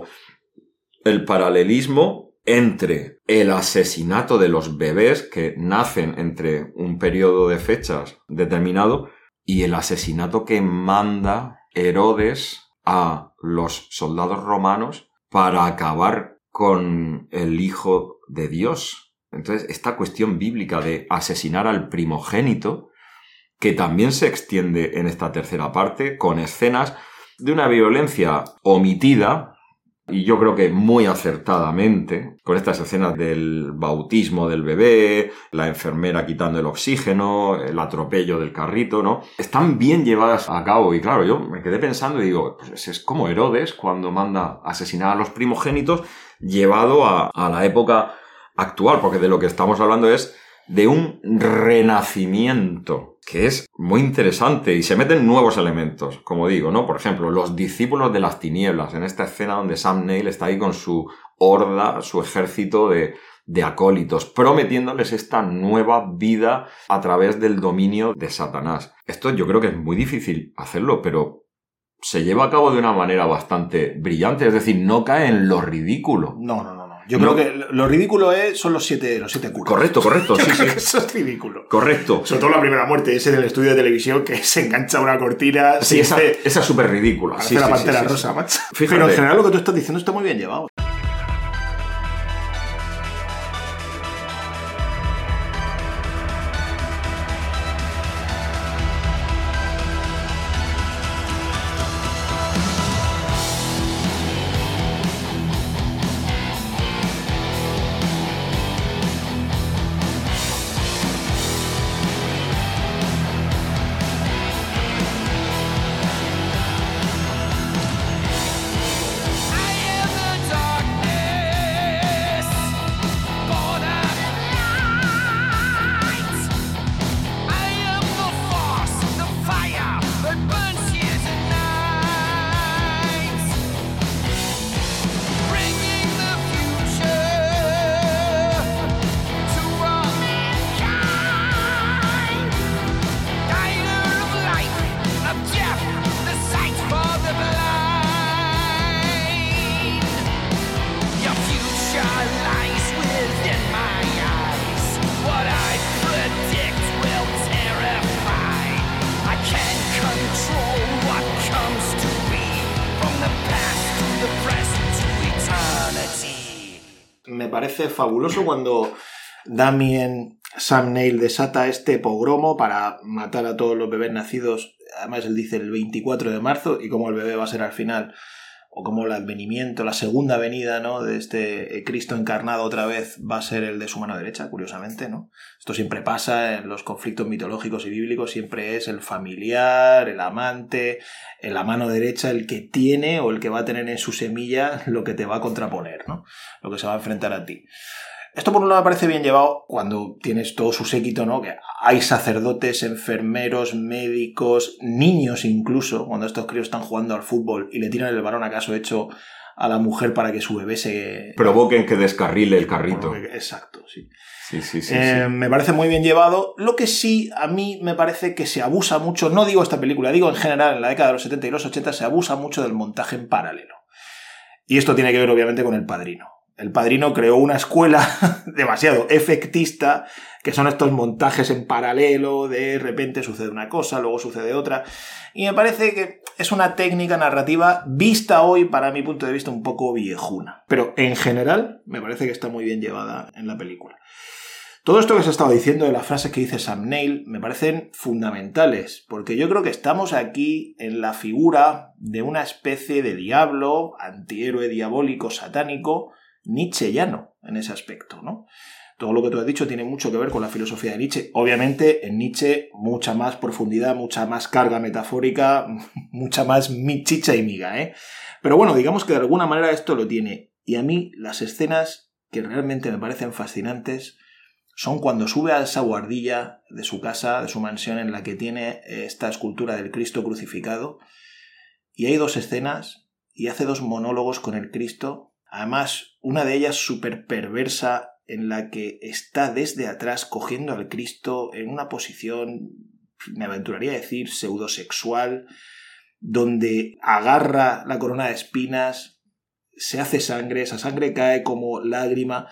el paralelismo entre el asesinato de los bebés que nacen entre un periodo de fechas determinado y el asesinato que manda Herodes a los soldados romanos para acabar con el Hijo de Dios. Entonces, esta cuestión bíblica de asesinar al primogénito, que también se extiende en esta tercera parte, con escenas de una violencia omitida, y yo creo que muy acertadamente, con estas escenas del bautismo del bebé, la enfermera quitando el oxígeno, el atropello del carrito, ¿no? Están bien llevadas a cabo. Y claro, yo me quedé pensando y digo, pues es como Herodes cuando manda asesinar a los primogénitos, llevado a la época actual, porque de lo que estamos hablando es de un renacimiento, que es muy interesante y se meten nuevos elementos, como digo, ¿no? Por ejemplo, los discípulos de las tinieblas, en esta escena donde Sam Neill está ahí con su horda, su ejército de acólitos, prometiéndoles esta nueva vida a través del dominio de Satanás. Esto yo creo que es muy difícil hacerlo, pero se lleva a cabo de una manera bastante brillante, es decir, no cae en lo ridículo. No. Yo creo que lo ridículo son los siete curas. Correcto. Yo Sí. creo que eso es ridículo. Correcto. Sobre todo la primera muerte, ese del estudio de televisión que se engancha a una cortina. Sí, esa es súper ridícula. Parece la Pantera Rosa, macho. Fíjate. Pero en general lo que tú estás diciendo está muy bien llevado. I am the dark. Me parece fabuloso cuando Damien Sam Neill desata este pogromo para matar a todos los bebés nacidos. Además, él dice el 24 de marzo y cómo el bebé va a ser al final, o como el advenimiento, la segunda venida, ¿no?, de este Cristo encarnado otra vez va a ser el de su mano derecha, curiosamente, ¿no? Esto siempre pasa en los conflictos mitológicos y bíblicos, siempre es el familiar, el amante, en la mano derecha el que tiene o el que va a tener en su semilla lo que te va a contraponer, ¿no?, lo que se va a enfrentar a ti. Esto por un lado me parece bien llevado cuando tienes todo su séquito, ¿no? Que hay sacerdotes, enfermeros, médicos, niños incluso, cuando estos críos están jugando al fútbol y le tiran el balón acaso hecho a la mujer para que su bebé se... provoquen que descarrile el carrito. Exacto, sí. Sí. Me parece muy bien llevado. Lo que sí, a mí me parece que se abusa mucho, no digo esta película, digo en general en la década de los 70 y los 80 se abusa mucho del montaje en paralelo. Y esto tiene que ver obviamente con El Padrino. El Padrino creó una escuela demasiado efectista, que son estos montajes en paralelo, de repente sucede una cosa, luego sucede otra, y me parece que es una técnica narrativa vista hoy, para mi punto de vista, un poco viejuna. Pero en general me parece que está muy bien llevada en la película. Todo esto que se ha estado diciendo de las frases que dice Sam Neill me parecen fundamentales, porque yo creo que estamos aquí en la figura de una especie de diablo, antihéroe diabólico, satánico, nietzscheyano en ese aspecto, ¿no? Todo lo que tú has dicho tiene mucho que ver con la filosofía de Nietzsche. Obviamente, en Nietzsche, mucha más profundidad, mucha más carga metafórica, mucha más chicha y miga, ¿eh? Pero bueno, digamos que de alguna manera esto lo tiene. Y a mí las escenas que realmente me parecen fascinantes son cuando sube a esa guardilla de su casa, de su mansión, en la que tiene esta escultura del Cristo crucificado. Y hay dos escenas y hace dos monólogos con el Cristo. Además, una de ellas súper perversa, en la que está desde atrás cogiendo al Cristo en una posición, me aventuraría a decir, pseudosexual, donde agarra la corona de espinas, se hace sangre, esa sangre cae como lágrima.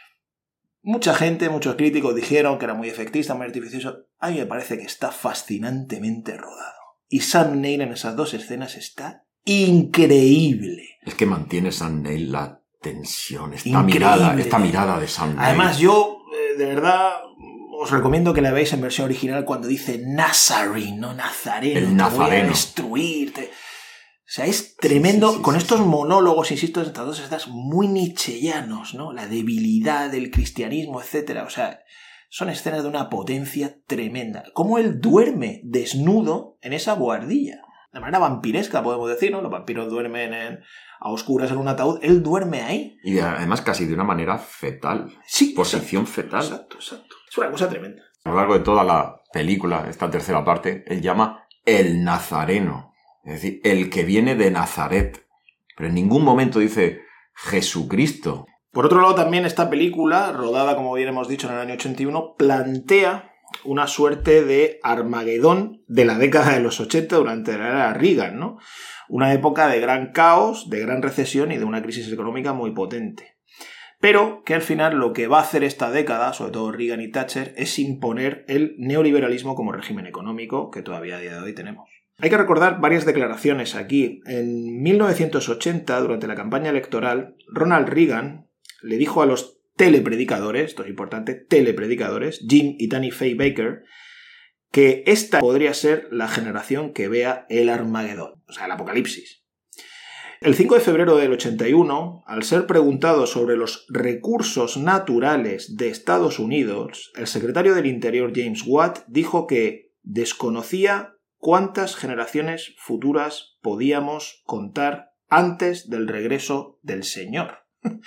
Mucha gente, muchos críticos dijeron que era muy efectista, muy artificioso. A mí me parece que está fascinantemente rodado. Y Sam Neill en esas dos escenas está increíble. Es que mantiene Sam Neill la tensión, esta mirada de Sam Neill. Además, yo, de verdad, os recomiendo que la veáis en versión original cuando dice Nazarene, no Nazareno, el Nazareno. Voy a destruirte. O sea, es tremendo, sí, con estos monólogos, insisto, estas dos estas muy nietzscheyanos, ¿no? La debilidad del cristianismo, etc. O sea, son escenas de una potencia tremenda. Cómo él duerme desnudo en esa buhardilla. De manera vampiresca, podemos decir, ¿no? Los vampiros duermen a oscuras en un ataúd. Él duerme ahí. Y además casi de una manera fetal. Sí. Posición fetal. Exacto. Es una cosa tremenda. A lo largo de toda la película, esta tercera parte, él llama el Nazareno. Es decir, el que viene de Nazaret. Pero en ningún momento dice Jesucristo. Por otro lado, también esta película, rodada, como bien hemos dicho, en el año 81, plantea una suerte de Armagedón de la década de los 80 durante la era Reagan, ¿no? Una época de gran caos, de gran recesión y de una crisis económica muy potente. Pero que al final lo que va a hacer esta década, sobre todo Reagan y Thatcher, es imponer el neoliberalismo como régimen económico que todavía a día de hoy tenemos. Hay que recordar varias declaraciones aquí. En 1980, durante la campaña electoral, Ronald Reagan le dijo a los telepredicadores, esto es importante, telepredicadores, Jim y Tammy Faye Baker, que esta podría ser la generación que vea el Armagedón, o sea, el apocalipsis. El 5 de febrero del 81, al ser preguntado sobre los recursos naturales de Estados Unidos, el secretario del Interior James Watt dijo que desconocía cuántas generaciones futuras podíamos contar antes del regreso del Señor.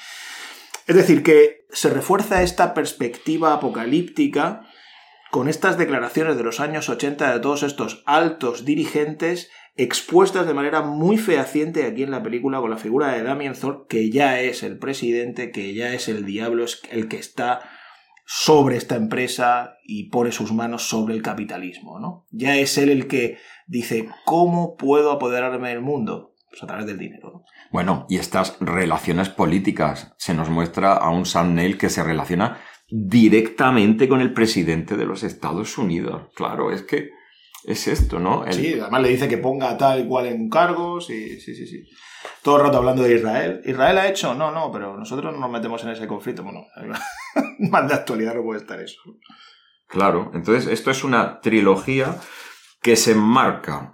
Es decir, que se refuerza esta perspectiva apocalíptica con estas declaraciones de los años 80 de todos estos altos dirigentes expuestas de manera muy fehaciente aquí en la película con la figura de Damien Thorpe, que ya es el presidente, que ya es el diablo, es el que está sobre esta empresa y pone sus manos sobre el capitalismo, ¿no? Ya es él el que dice, ¿cómo puedo apoderarme del mundo? Pues a través del dinero, ¿no? Bueno, y estas relaciones políticas. Se nos muestra a un Sam Neill que se relaciona directamente con el presidente de los Estados Unidos. Claro, es que es esto, ¿no? Sí, además le dice que ponga tal y cual en cargos y sí. todo el rato hablando de Israel. ¿Israel ha hecho? No, pero nosotros no nos metemos en ese conflicto. Bueno, más de actualidad no puede estar eso. Claro, entonces esto es una trilogía que se enmarca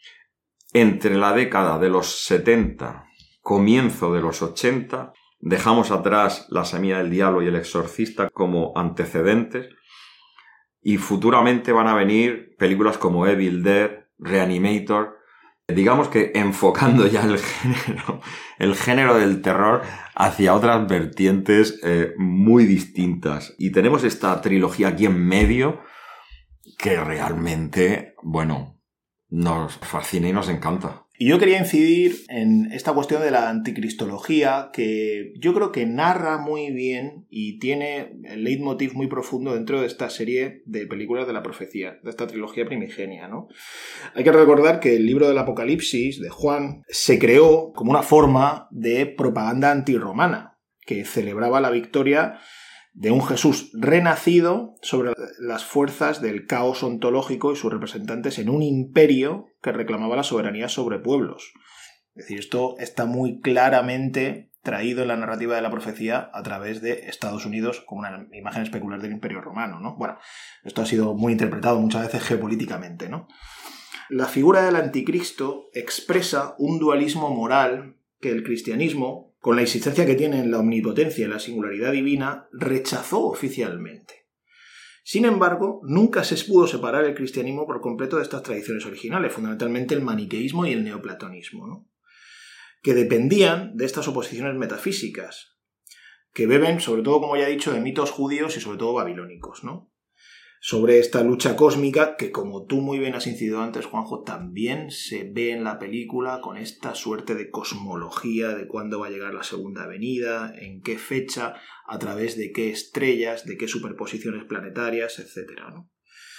entre la década de los 70, comienzo de los 80, dejamos atrás La semilla del diablo y El exorcista como antecedentes, y futuramente van a venir películas como Evil Dead, Reanimator, digamos que enfocando ya el género del terror hacia otras vertientes muy distintas. Y tenemos esta trilogía aquí en medio que realmente, bueno, nos fascina y nos encanta. Y yo quería incidir en esta cuestión de la anticristología, que yo creo que narra muy bien y tiene el leitmotiv muy profundo dentro de esta serie de películas de la profecía, de esta trilogía primigenia, ¿no? Hay que recordar que el libro del Apocalipsis de Juan se creó como una forma de propaganda antirromana, que celebraba la victoria de un Jesús renacido sobre las fuerzas del caos ontológico y sus representantes en un imperio que reclamaba la soberanía sobre pueblos. Es decir, esto está muy claramente traído en la narrativa de la profecía a través de Estados Unidos como una imagen especular del Imperio Romano, ¿no? Bueno, esto ha sido muy interpretado muchas veces geopolíticamente, ¿no? La figura del anticristo expresa un dualismo moral que el cristianismo, con la insistencia que tiene en la omnipotencia y la singularidad divina, rechazó oficialmente. Sin embargo, nunca se pudo separar el cristianismo por completo de estas tradiciones originales, fundamentalmente el maniqueísmo y el neoplatonismo, ¿no? Que dependían de estas oposiciones metafísicas, que beben, sobre todo, como ya he dicho, de mitos judíos y sobre todo babilónicos, ¿no? Sobre esta lucha cósmica que, como tú muy bien has incidido antes, Juanjo, también se ve en la película con esta suerte de cosmología de cuándo va a llegar la segunda venida, en qué fecha, a través de qué estrellas, de qué superposiciones planetarias, etc., ¿no?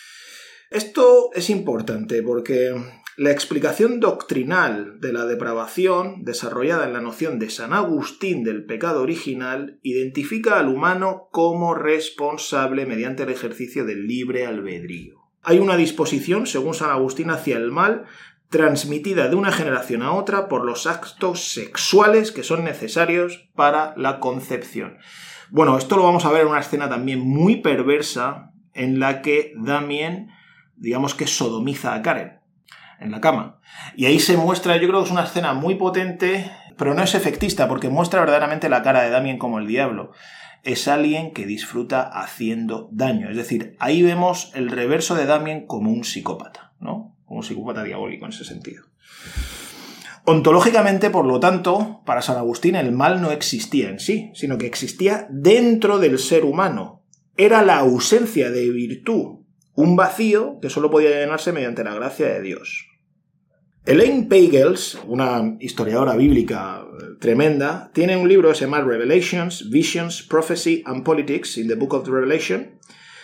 Esto es importante porque la explicación doctrinal de la depravación, desarrollada en la noción de San Agustín del pecado original, identifica al humano como responsable mediante el ejercicio del libre albedrío. Hay una disposición, según San Agustín, hacia el mal, transmitida de una generación a otra por los actos sexuales que son necesarios para la concepción. Bueno, esto lo vamos a ver en una escena también muy perversa en la que Damien, digamos que sodomiza a Karen en la cama. Y ahí se muestra, yo creo que es una escena muy potente, pero no es efectista, porque muestra verdaderamente la cara de Damien como el diablo. Es alguien que disfruta haciendo daño. Es decir, ahí vemos el reverso de Damien como un psicópata, ¿no? Como un psicópata diabólico en ese sentido. Ontológicamente, por lo tanto, para San Agustín el mal no existía en sí, sino que existía dentro del ser humano. Era la ausencia de virtud, un vacío que solo podía llenarse mediante la gracia de Dios. Elaine Pagels, una historiadora bíblica tremenda, tiene un libro que se llama Revelations, Visions, Prophecy and Politics in the Book of the Revelation,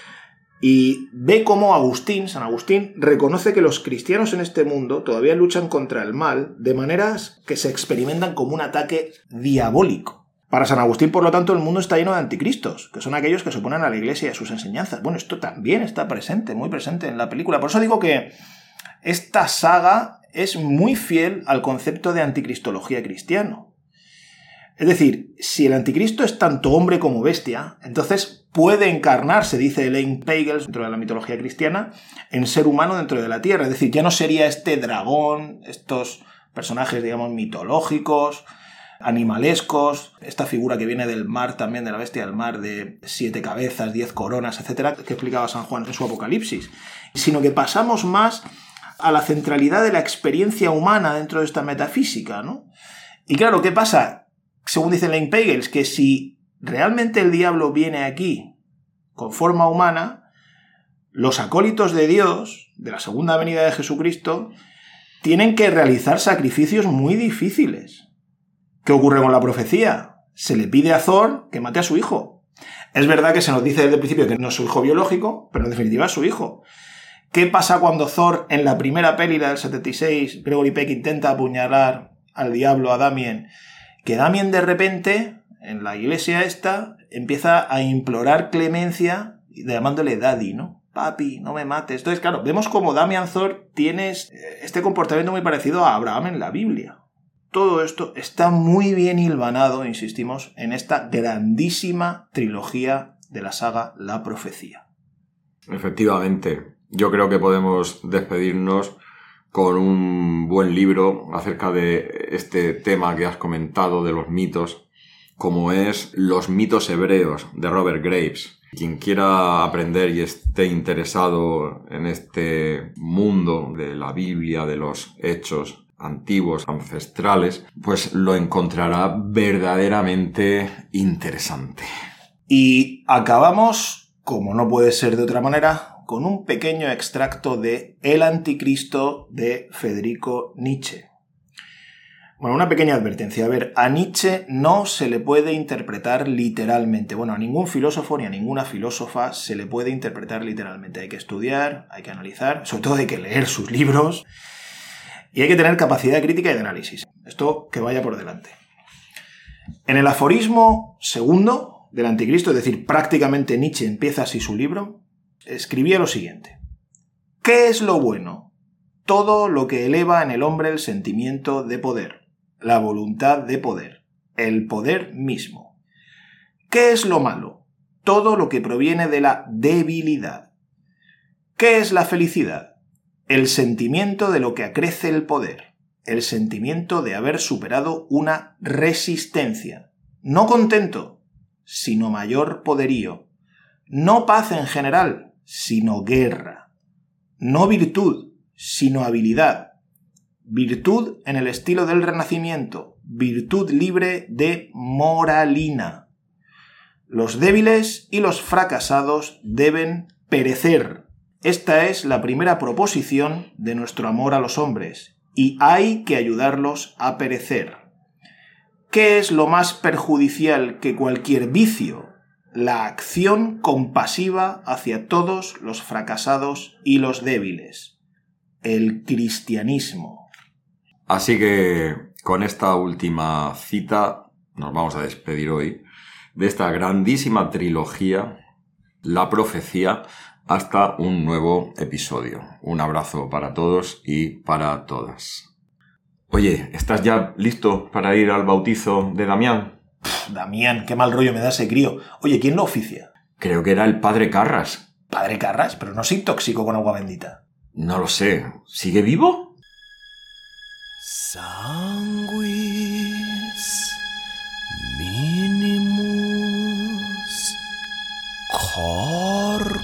y ve cómo San Agustín, reconoce que los cristianos en este mundo todavía luchan contra el mal de maneras que se experimentan como un ataque diabólico. Para San Agustín, por lo tanto, el mundo está lleno de anticristos, que son aquellos que se oponen a la Iglesia y a sus enseñanzas. Bueno, esto también está presente, muy presente en la película. Por eso digo que esta saga es muy fiel al concepto de anticristología cristiano. Es decir, si el anticristo es tanto hombre como bestia, entonces puede encarnarse, dice Elaine Pagels, dentro de la mitología cristiana, en ser humano dentro de la Tierra. Es decir, ya no sería este dragón, estos personajes, digamos, mitológicos, animalescos, esta figura que viene del mar también, de la bestia del mar, de 7 cabezas, 10 coronas, etcétera, que explicaba San Juan en su Apocalipsis, sino que pasamos más a la centralidad de la experiencia humana dentro de esta metafísica, ¿no? Y claro, ¿qué pasa? Según dice Elaine Pagels, que si realmente el diablo viene aquí con forma humana, los acólitos de Dios, de la segunda venida de Jesucristo, tienen que realizar sacrificios muy difíciles. ¿Qué ocurre con la profecía? Se le pide a Thor que mate a su hijo. Es verdad que se nos dice desde el principio que no es su hijo biológico, pero en definitiva es su hijo. ¿Qué pasa cuando Thor, en la primera peli del 76, Gregory Peck intenta apuñalar al diablo, a Damien? Que Damien de repente, en la iglesia esta, empieza a implorar clemencia, llamándole daddy, ¿no? Papi, no me mates. Entonces, claro, vemos como Damian Thor tiene este comportamiento muy parecido a Abraham en la Biblia. todo esto está muy bien hilvanado, insistimos, en esta grandísima trilogía de la saga La Profecía. Efectivamente, yo creo que podemos despedirnos con un buen libro acerca de este tema que has comentado de los mitos, como es Los mitos hebreos de Robert Graves. Quien quiera aprender y esté interesado en este mundo de la Biblia, de los hechos antiguos, ancestrales, pues lo encontrará verdaderamente interesante. Y acabamos, como no puede ser de otra manera, con un pequeño extracto de El Anticristo de Federico Nietzsche. Bueno, una pequeña advertencia. A ver, a Nietzsche no se le puede interpretar literalmente. Bueno, a ningún filósofo ni a ninguna filósofa se le puede interpretar literalmente. Hay que estudiar, hay que analizar, sobre todo hay que leer sus libros y hay que tener capacidad de crítica y de análisis. Esto que vaya por delante. En el aforismo segundo del Anticristo, es decir, prácticamente Nietzsche empieza así su libro, escribía lo siguiente. ¿Qué es lo bueno? Todo lo que eleva en el hombre el sentimiento de poder. La voluntad de poder, el poder mismo. ¿Qué es lo malo? Todo lo que proviene de la debilidad. ¿Qué es la felicidad? El sentimiento de lo que acrece el poder, el sentimiento de haber superado una resistencia. No contento, sino mayor poderío. No paz en general, sino guerra. No virtud, sino habilidad. Virtud en el estilo del Renacimiento, virtud libre de moralina. Los débiles y los fracasados deben perecer. Esta es la primera proposición de nuestro amor a los hombres, y hay que ayudarlos a perecer. ¿Qué es lo más perjudicial que cualquier vicio? La acción compasiva hacia todos los fracasados y los débiles. El cristianismo. Así que con esta última cita nos vamos a despedir hoy de esta grandísima trilogía, La Profecía, hasta un nuevo episodio. Un abrazo para todos y para todas. Oye, ¿estás ya listo para ir al bautizo de Damián? Damián, qué mal rollo me da ese crío. Oye, ¿quién lo oficia? Creo que era el padre Carras. ¿Padre Carras? Pero no se intoxicó con agua bendita. No lo sé. ¿Sigue vivo? Sanguis minimus corpus